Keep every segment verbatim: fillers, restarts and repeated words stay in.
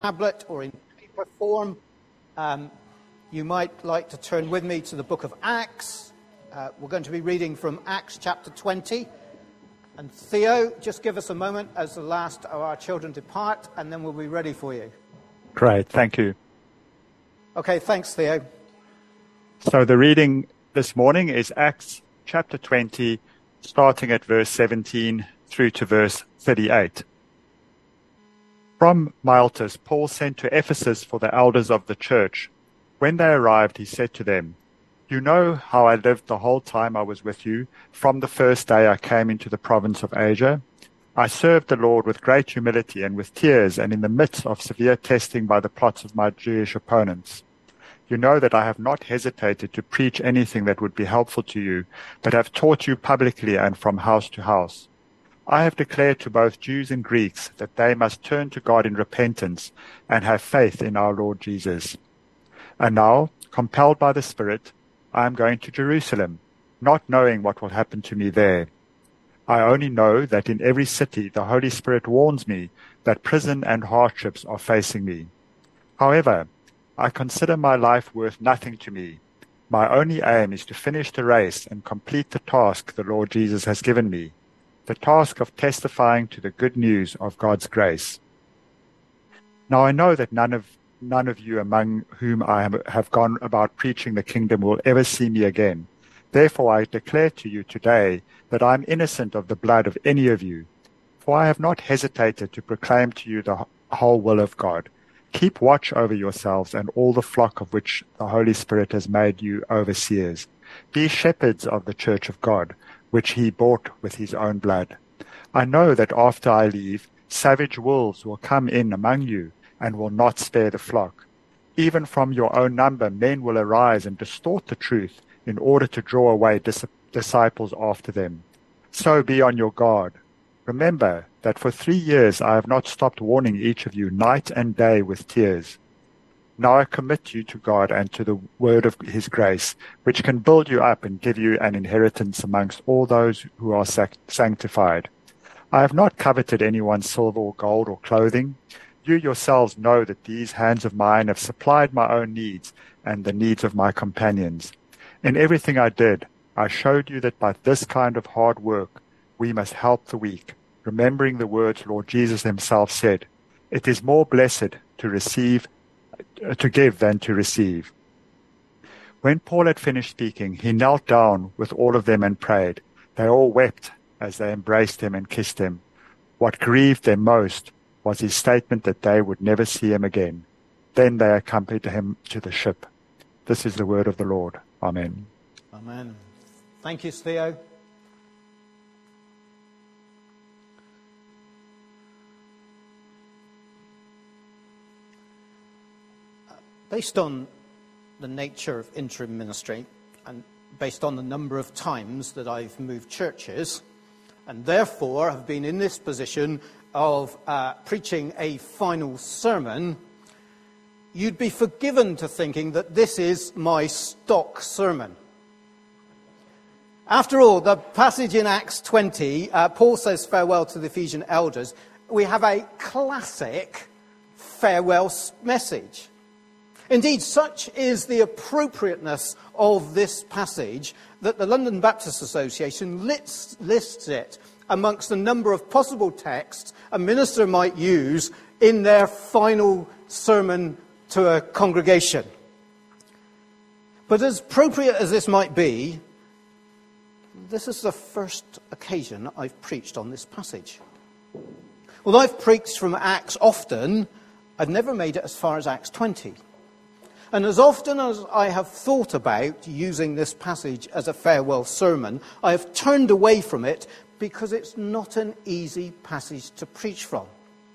tablet or in paper form, um, you might like to turn with me to the book of Acts. Uh, we're going to be reading from Acts chapter twenty. And Theo, just give us a moment as the last of our children depart, and then we'll be ready for you. Great, thank you. Okay, thanks, Theo. So the reading this morning is Acts chapter twenty, starting at verse seventeen through to verse thirty-eight. From Miletus, Paul sent to Ephesus for the elders of the church. When they arrived, he said to them, "You know how I lived the whole time I was with you, from the first day I came into the province of Asia. I served the Lord with great humility and with tears, and in the midst of severe testing by the plots of my Jewish opponents. You know that I have not hesitated to preach anything that would be helpful to you, but have taught you publicly and from house to house. I have declared to both Jews and Greeks that they must turn to God in repentance and have faith in our Lord Jesus. And now, compelled by the Spirit, I am going to Jerusalem, not knowing what will happen to me there. I only know that in every city the Holy Spirit warns me that prison and hardships are facing me. However, I consider my life worth nothing to me. My only aim is to finish the race and complete the task the Lord Jesus has given me, the task of testifying to the good news of God's grace. Now I know that none of none of you among whom I have gone about preaching the kingdom will ever see me again. Therefore I declare to you today that I am innocent of the blood of any of you, for I have not hesitated to proclaim to you the whole will of God. Keep watch over yourselves and all the flock of which the Holy Spirit has made you overseers. Be shepherds of the church of God, which he bought with his own blood. I know that after I leave, savage wolves will come in among you and will not spare the flock. Even from your own number, men will arise and distort the truth in order to draw away dis- disciples after them. So be on your guard. Remember that for three years I have not stopped warning each of you night and day with tears. Now I commit you to God and to the word of his grace, which can build you up and give you an inheritance amongst all those who are sac- sanctified. I have not coveted anyone's silver or gold or clothing. You yourselves know that these hands of mine have supplied my own needs and the needs of my companions. In everything I did, I showed you that by this kind of hard work, we must help the weak, remembering the words Lord Jesus himself said, "It is more blessed to receive to give than to receive." When Paul had finished speaking, he knelt down with all of them and prayed. They all wept as they embraced him and kissed him. What grieved them most was his statement that they would never see him again. Then they accompanied him to the ship. This is the word of the Lord. Amen. Amen. Thank you, Theo. Based on the nature of interim ministry and based on the number of times that I've moved churches and therefore have been in this position of uh, preaching a final sermon, you'd be forgiven to thinking that this is my stock sermon. After all, the passage in Acts twenty, uh, Paul says farewell to the Ephesian elders. We have a classic farewell message. Indeed, such is the appropriateness of this passage that the London Baptist Association lists, lists it amongst the number of possible texts a minister might use in their final sermon to a congregation. But as appropriate as this might be, this is the first occasion I've preached on this passage. Well, I've preached from Acts often, I've never made it as far as Acts twenty. And as often as I have thought about using this passage as a farewell sermon, I have turned away from it because it's not an easy passage to preach from.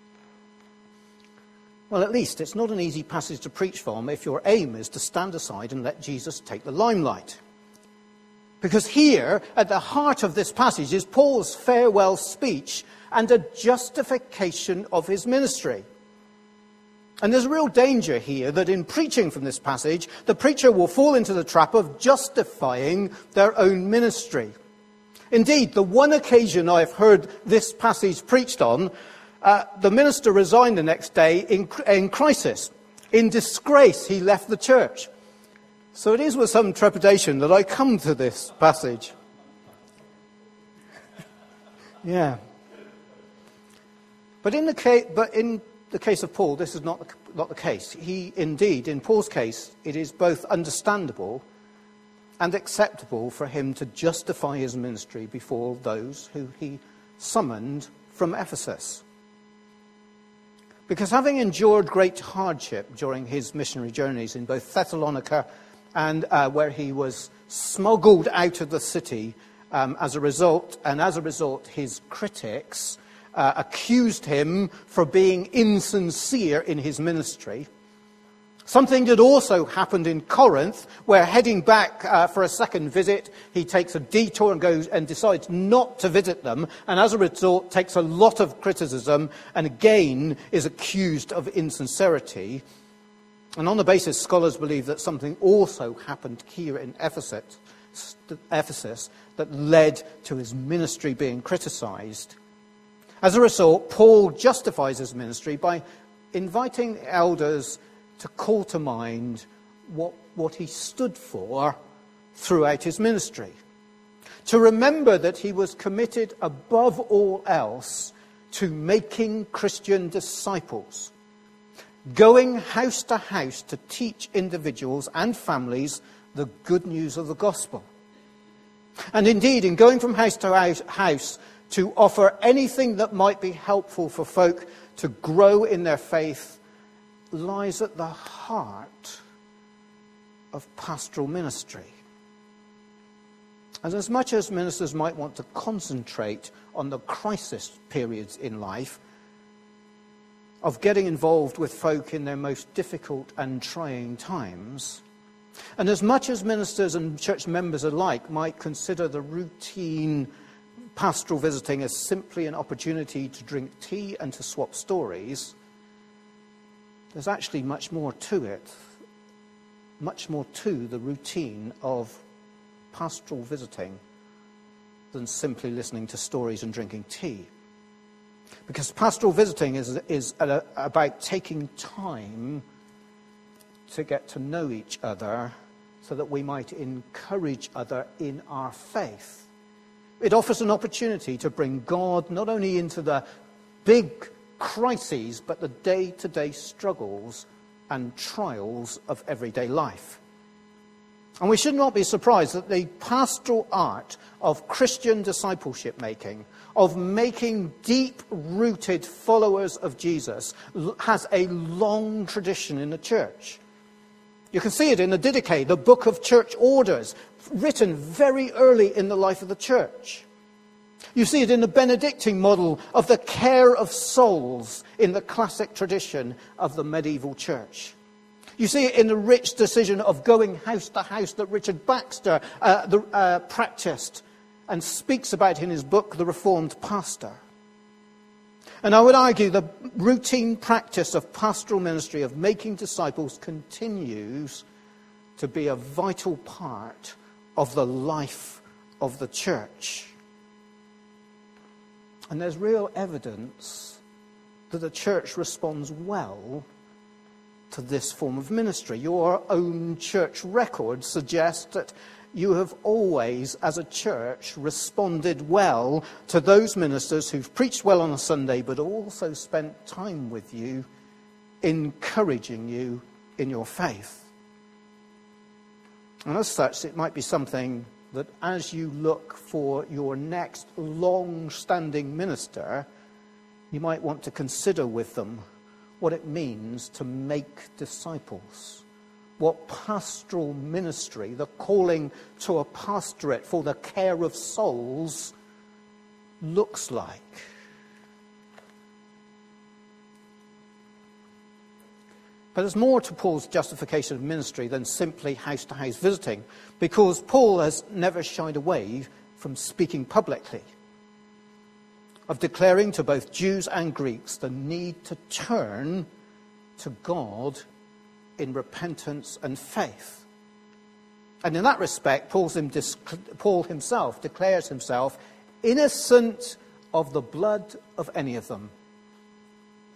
Well, at least it's not an easy passage to preach from if your aim is to stand aside and let Jesus take the limelight. Because here, at the heart of this passage, is Paul's farewell speech and a justification of his ministry. And there's a real danger here that in preaching from this passage, the preacher will fall into the trap of justifying their own ministry. Indeed, the one occasion I've heard this passage preached on, Uh, the minister resigned the next day in, in crisis. In disgrace, he left the church. So it is with some trepidation that I come to this passage. Yeah. But in the case, but in the case of Paul, this is not the, not the case. He, indeed, in Paul's case, it is both understandable and acceptable for him to justify his ministry before those who he summoned from Ephesus. Because having endured great hardship during his missionary journeys in both Thessalonica and uh, where he was smuggled out of the city um, as a result, and as a result his critics uh, accused him for being insincere in his ministry. Something that also happened in Corinth, where heading back uh, for a second visit, he takes a detour and goes and decides not to visit them, and as a result takes a lot of criticism and again is accused of insincerity. And on the basis, scholars believe that something also happened here in Ephesus, Ephesus that led to his ministry being criticized. As a result, Paul justifies his ministry by inviting the elders to call to mind what, what he stood for throughout his ministry. To remember that he was committed above all else to making Christian disciples, going house to house to teach individuals and families the good news of the gospel. And indeed, in going from house to house, house to offer anything that might be helpful for folk to grow in their faith lies at the heart of pastoral ministry. And as much as ministers might want to concentrate on the crisis periods in life, of getting involved with folk in their most difficult and trying times, and as much as ministers and church members alike might consider the routine pastoral visiting as simply an opportunity to drink tea and to swap stories, there's actually much more to it, much more to the routine of pastoral visiting than simply listening to stories and drinking tea. Because pastoral visiting is, is a, about taking time to get to know each other so that we might encourage other in our faith. It offers an opportunity to bring God not only into the big crises, but the day-to-day struggles and trials of everyday life. And we should not be surprised that the pastoral art of Christian discipleship making, of making deep-rooted followers of Jesus, has a long tradition in the church. You can see it in the Didache, the book of church orders, written very early in the life of the church. You see it in the Benedictine model of the care of souls in the classic tradition of the medieval church. You see it in the rich decision of going house to house that Richard Baxter uh, the, uh, practiced and speaks about in his book, The Reformed Pastor. And I would argue the routine practice of pastoral ministry, of making disciples, continues to be a vital part of the life of the church. And there's real evidence that the church responds well to this form of ministry. Your own church record suggests that you have always, as a church, responded well to those ministers who've preached well on a Sunday, but also spent time with you, encouraging you in your faith. And as such, it might be something that as you look for your next long-standing minister, you might want to consider with them what it means to make disciples. What pastoral ministry, the calling to a pastorate for the care of souls, looks like. But there's more to Paul's justification of ministry than simply house-to-house visiting, because Paul has never shied away from speaking publicly, of declaring to both Jews and Greeks the need to turn to God in repentance and faith. And in that respect, Paul's him, Paul himself declares himself innocent of the blood of any of them,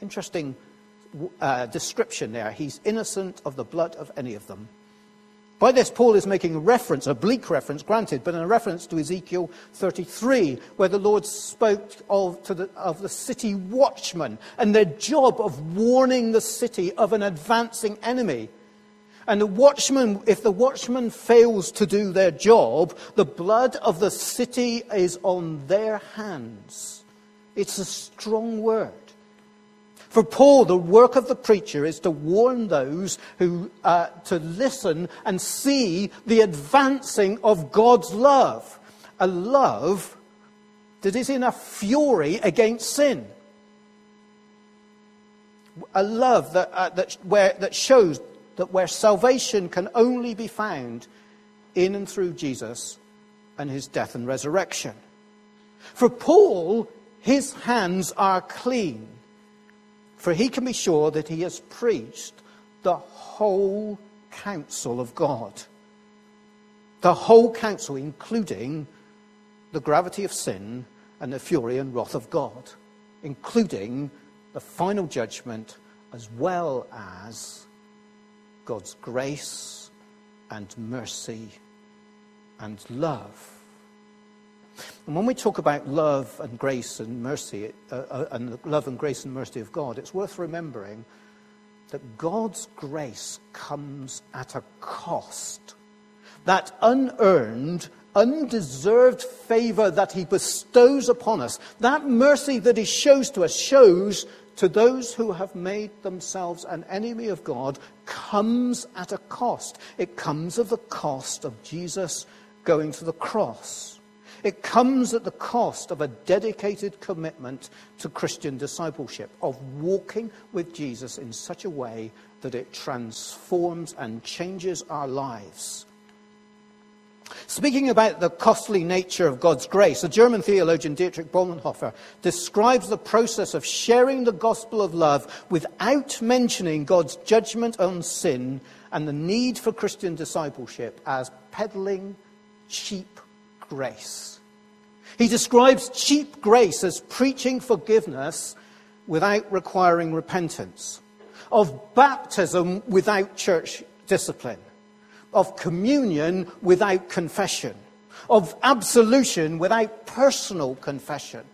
Interesting uh, description there. He's innocent of the blood of any of them. By this, Paul is making a reference, a bleak reference, granted, but a reference to Ezekiel thirty-three, where the Lord spoke of, to the, of the city watchmen and their job of warning the city of an advancing enemy. And the watchman, if the watchman fails to do their job, the blood of the city is on their hands. It's a strong word. For Paul, the work of the preacher is to warn those who uh, to listen and see the advancing of God's love. A love that is in a fury against sin. A love that, uh, that, where, that shows that where salvation can only be found in and through Jesus and his death and resurrection. For Paul, his hands are clean, for he can be sure that he has preached the whole counsel of God. The whole counsel, including the gravity of sin and the fury and wrath of God, including the final judgment, as well as God's grace and mercy and love. And when we talk about love and grace and mercy, uh, uh, and the love and grace and mercy of God, it's worth remembering that God's grace comes at a cost. That unearned, undeserved favor that he bestows upon us, that mercy that he shows to us, shows to those who have made themselves an enemy of God, comes at a cost. It comes at the cost of Jesus going to the cross. It comes at the cost of a dedicated commitment to Christian discipleship, of walking with Jesus in such a way that it transforms and changes our lives. Speaking about the costly nature of God's grace, the German theologian Dietrich Bonhoeffer describes the process of sharing the gospel of love without mentioning God's judgment on sin and the need for Christian discipleship as peddling cheap grace. He describes cheap grace as preaching forgiveness without requiring repentance, of baptism without church discipline, of communion without confession, of absolution without personal confession.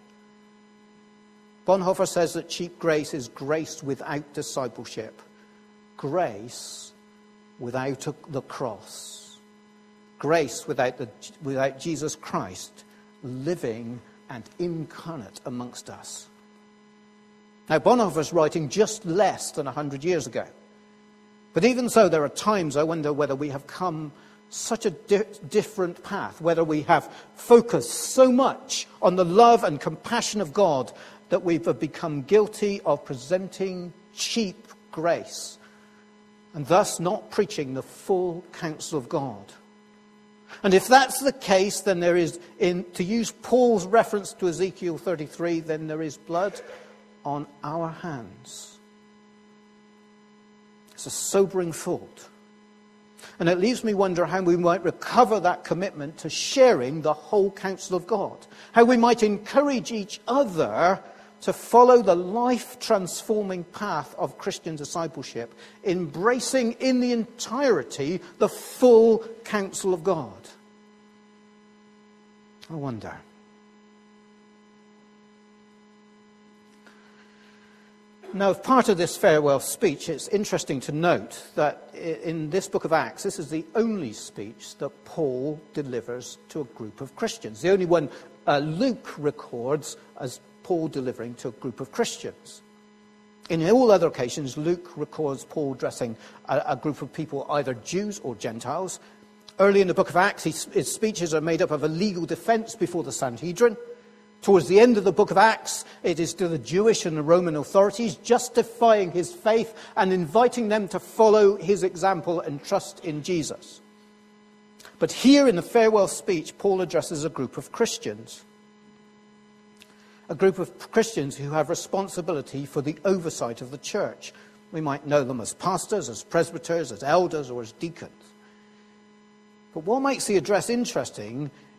Bonhoeffer says that cheap grace is grace without discipleship, grace without the cross, grace without, the, without Jesus Christ living and incarnate amongst us. Now, Bonhoeffer's writing just less than one hundred years ago. But even so, there are times I wonder whether we have come such a di- different path, whether we have focused so much on the love and compassion of God that we've become guilty of presenting cheap grace and thus not preaching the full counsel of God. And if that's the case, then there is, in to use Paul's reference to Ezekiel thirty-three, then there is blood on our hands. It's a sobering thought. And it leaves me wonder how we might recover that commitment to sharing the whole counsel of God. How we might encourage each other to follow the life-transforming path of Christian discipleship, embracing in the entirety the full counsel of God. I wonder. Now, as part of this farewell speech, it's interesting to note that in this book of Acts, this is the only speech that Paul delivers to a group of Christians. The only one uh, Luke records as Paul delivering to a group of Christians. In all other occasions, Luke records Paul addressing a, a group of people, either Jews or Gentiles. Early in the book of Acts, his, his speeches are made up of a legal defense before the Sanhedrin. Towards the end of the book of Acts, it is to the Jewish and the Roman authorities, justifying his faith and inviting them to follow his example and trust in Jesus. But here in the farewell speech, Paul addresses a group of Christians. A group of Christians who have responsibility for the oversight of the church. We might know them as pastors, as presbyters, as elders, or as deacons. But what makes the address interesting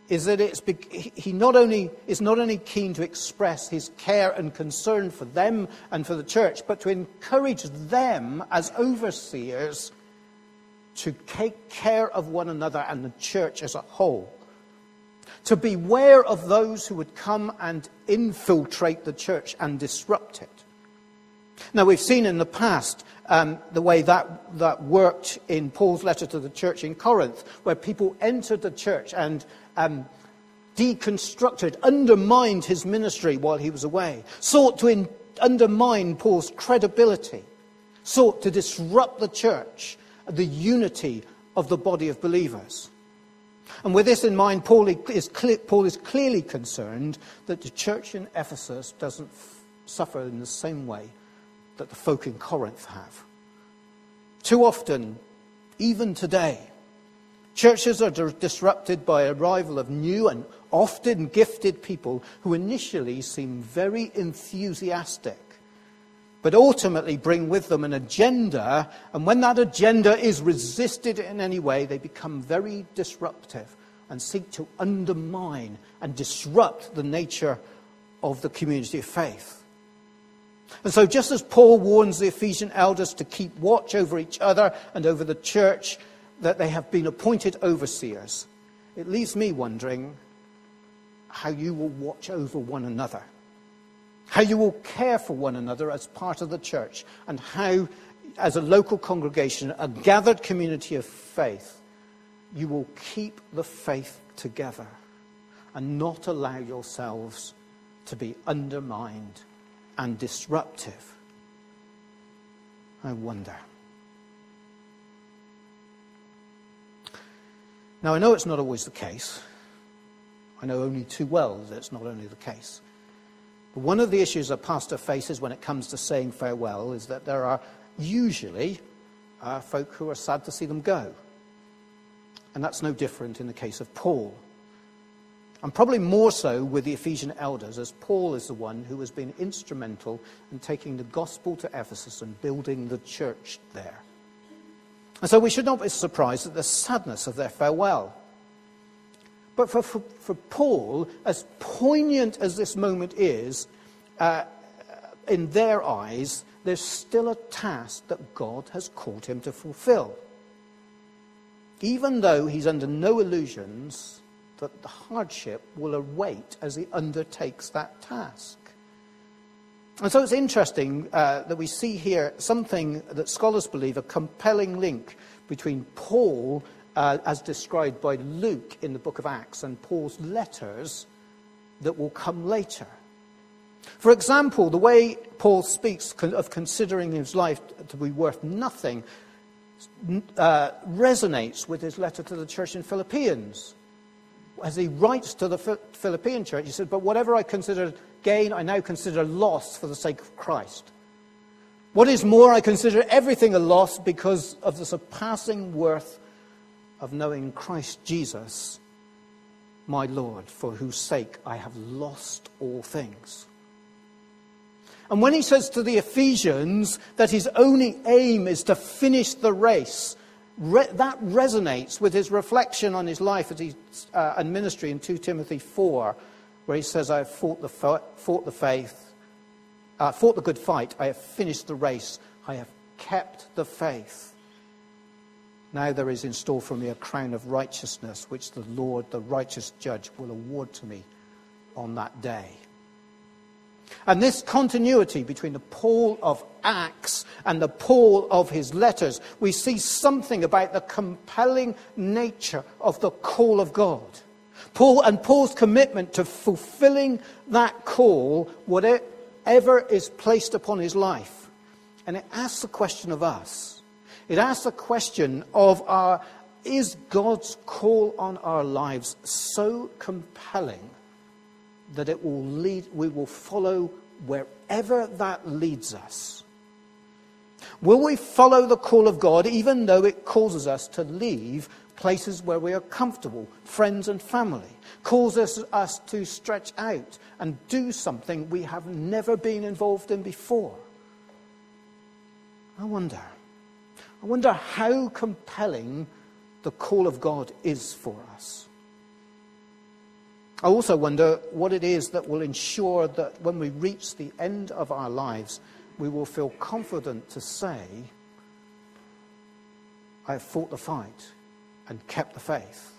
is that it's, he not only is not only keen to express his care and concern for them and for the church, but to encourage them as overseers to take care of one another and the church as a whole. To beware of those who would come and infiltrate the church and disrupt it. Now, we've seen in the past um, the way that, that worked in Paul's letter to the church in Corinth, where people entered the church and um, deconstructed, undermined his ministry while he was away, sought to in, undermine Paul's credibility, sought to disrupt the church, the unity of the body of believers. And with this in mind, Paul is, Paul is clearly concerned that the church in Ephesus doesn't f- suffer in the same way that the folk in Corinth have. Too often, even today, churches are di- disrupted by the arrival of new and often gifted people who initially seem very enthusiastic, but ultimately bring with them an agenda, and when that agenda is resisted in any way, they become very disruptive and seek to undermine and disrupt the nature of the community of faith. And so just as Paul warns the Ephesian elders to keep watch over each other and over the church, that they have been appointed overseers, it leaves me wondering how you will watch over one another. How you will care for one another as part of the church, and how, as a local congregation, a gathered community of faith, you will keep the faith together and not allow yourselves to be undermined and disruptive. I wonder. Now, I know it's not always the case. I know only too well that it's not only the case. But one of the issues a pastor faces when it comes to saying farewell is that there are usually uh, folk who are sad to see them go. And that's no different in the case of Paul. And probably more so with the Ephesian elders, as Paul is the one who has been instrumental in taking the gospel to Ephesus and building the church there. And so we should not be surprised at the sadness of their farewell. But for, for, for Paul, as poignant as this moment is, uh, in their eyes, there's still a task that God has called him to fulfill. Even though he's under no illusions that the hardship will await as he undertakes that task. And so it's interesting uh, that we see here something that scholars believe a compelling link between Paul, uh, as described by Luke in the book of Acts, and Paul's letters that will come later. For example, the way Paul speaks of considering his life to be worth nothing uh, resonates with his letter to the church in Philippians. As he writes to the Philippian church, he said, "But whatever I considered gain, I now consider loss for the sake of Christ. What is more, I consider everything a loss because of the surpassing worth of knowing Christ Jesus, my Lord, for whose sake I have lost all things." And when he says to the Ephesians that his only aim is to finish the race, re- that resonates with his reflection on his life as he, uh, and ministry in Second Timothy four, where he says, "I have fought the, fo- fought the faith, uh, fought the good fight, I have finished the race, I have kept the faith. Now there is in store for me a crown of righteousness, which the Lord, the righteous judge, will award to me on that day." And this continuity between the Paul of Acts and the Paul of his letters, we see something about the compelling nature of the call of God. Paul and Paul's commitment to fulfilling that call, whatever is placed upon his life. And it asks the question of us. It asks the question of our, is God's call on our lives so compelling that it will lead, we will follow wherever that leads us? Will we follow the call of God even though it causes us to leave places where we are comfortable, friends and family, causes us to stretch out and do something we have never been involved in before? I wonder. I wonder how compelling the call of God is for us. I also wonder what it is that will ensure that when we reach the end of our lives, we will feel confident to say, I have fought the fight and kept the faith.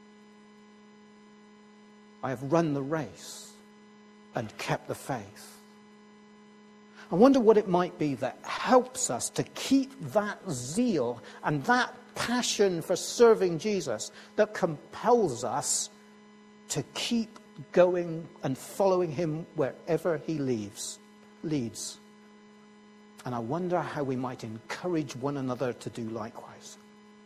I have run the race and kept the faith. I wonder what it might be that helps us to keep that zeal and that passion for serving Jesus that compels us to keep going and following him wherever he leaves, leads. And I wonder how we might encourage one another to do likewise.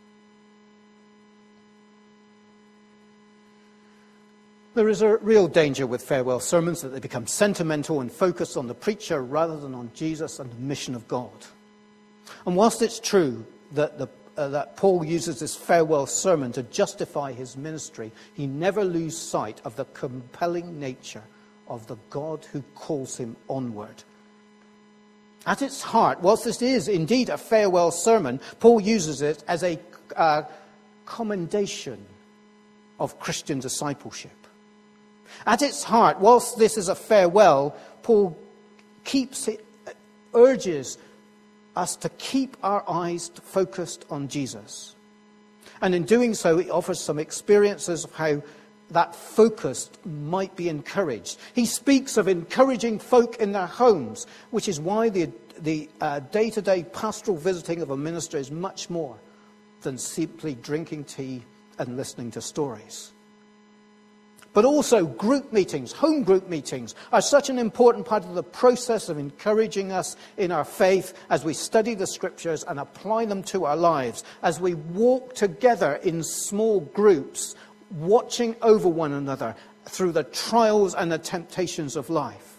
There is a real danger with farewell sermons that they become sentimental and focused on the preacher rather than on Jesus and the mission of God. And whilst it's true that, the, uh, that Paul uses this farewell sermon to justify his ministry, he never loses sight of the compelling nature of the God who calls him onward. At its heart, whilst this is indeed a farewell sermon, Paul uses it as a uh, commendation of Christian discipleship. At its heart, whilst this is a farewell, Paul keeps it, urges us to keep our eyes focused on Jesus. And in doing so, he offers some experiences of how that focus might be encouraged. He speaks of encouraging folk in their homes, which is why the, the uh, day-to-day pastoral visiting of a minister is much more than simply drinking tea and listening to stories. But also group meetings, home group meetings, are such an important part of the process of encouraging us in our faith as we study the scriptures and apply them to our lives, as we walk together in small groups, watching over one another through the trials and the temptations of life.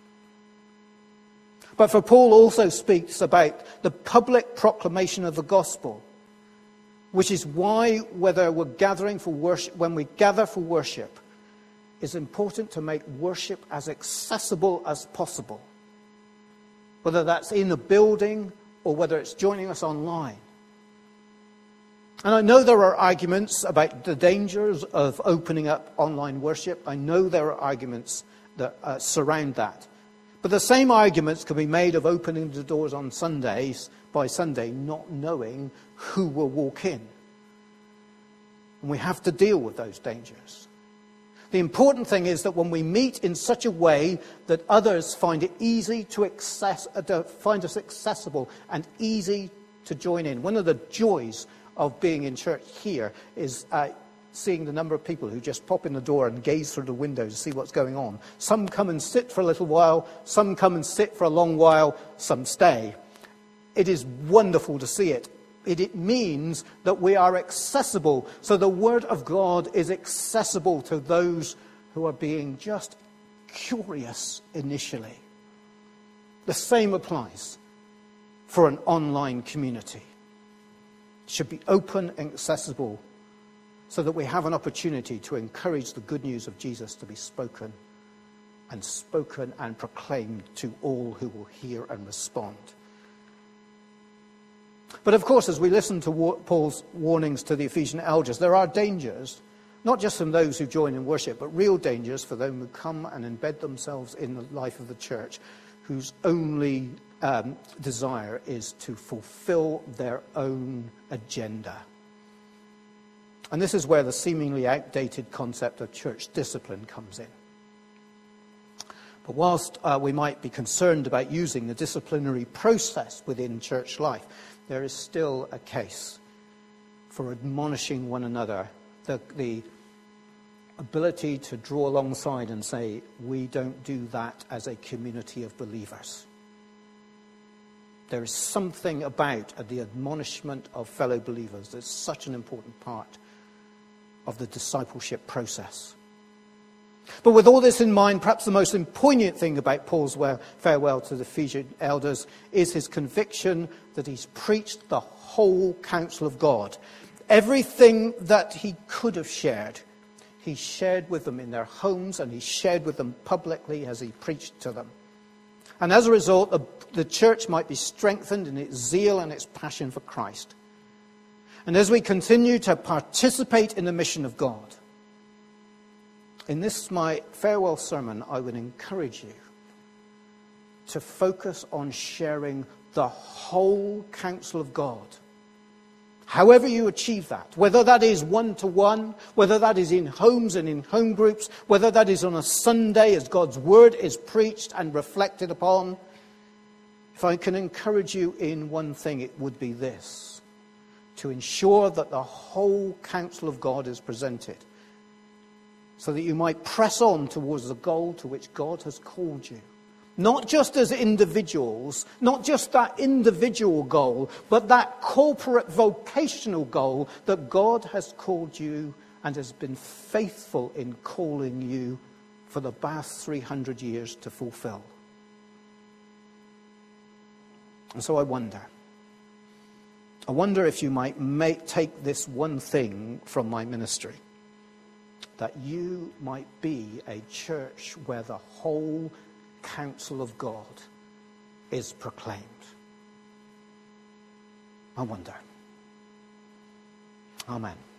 But for Paul also speaks about the public proclamation of the gospel, which is why whether we're gathering for worship, when we gather for worship, it's important to make worship as accessible as possible, whether that's in a building or whether it's joining us online. And I know there are arguments about the dangers of opening up online worship. I know there are arguments that uh, surround that. But the same arguments can be made of opening the doors on Sundays by Sunday, not knowing who will walk in. And we have to deal with those dangers. The important thing is that when we meet in such a way that others find it easy to access, uh, to find us accessible and easy to join in. One of the joys of being in church here is uh, seeing the number of people who just pop in the door and gaze through the window to see what's going on. Some come and sit for a little while, some come and sit for a long while, some stay. It is wonderful to see it. It, it means that we are accessible. So the Word of God is accessible to those who are being just curious initially. The same applies for an online community. It should be open and accessible so that we have an opportunity to encourage the good news of Jesus to be spoken and spoken and proclaimed to all who will hear and respond. But of course, as we listen to Paul's warnings to the Ephesian elders, there are dangers, not just from those who join in worship, but real dangers for those who come and embed themselves in the life of the church, whose only um, desire is to fulfill their own agenda. And this is where the seemingly outdated concept of church discipline comes in. But whilst uh, we might be concerned about using the disciplinary process within church life, there is still a case for admonishing one another, the, the ability to draw alongside and say, we don't do that as a community of believers. There is something about the admonishment of fellow believers that's such an important part of the discipleship process. But with all this in mind, perhaps the most poignant thing about Paul's farewell to the Ephesian elders is his conviction that he's preached the whole counsel of God. Everything that he could have shared, he shared with them in their homes, and he shared with them publicly as he preached to them. And as a result, the, the church might be strengthened in its zeal and its passion for Christ. And as we continue to participate in the mission of God, In this, my farewell sermon, I would encourage you to focus on sharing the whole counsel of God. However you achieve that, whether that is one-to-one, whether that is in homes and in home groups, whether that is on a Sunday as God's word is preached and reflected upon, if I can encourage you in one thing, it would be this: to ensure that the whole counsel of God is presented, so that you might press on towards the goal to which God has called you. Not just as individuals, not just that individual goal, but that corporate vocational goal that God has called you and has been faithful in calling you for the past three hundred years to fulfill. And so I wonder, I wonder if you might make, take this one thing from my ministry, that you might be a church where the whole counsel of God is proclaimed. I wonder. Amen.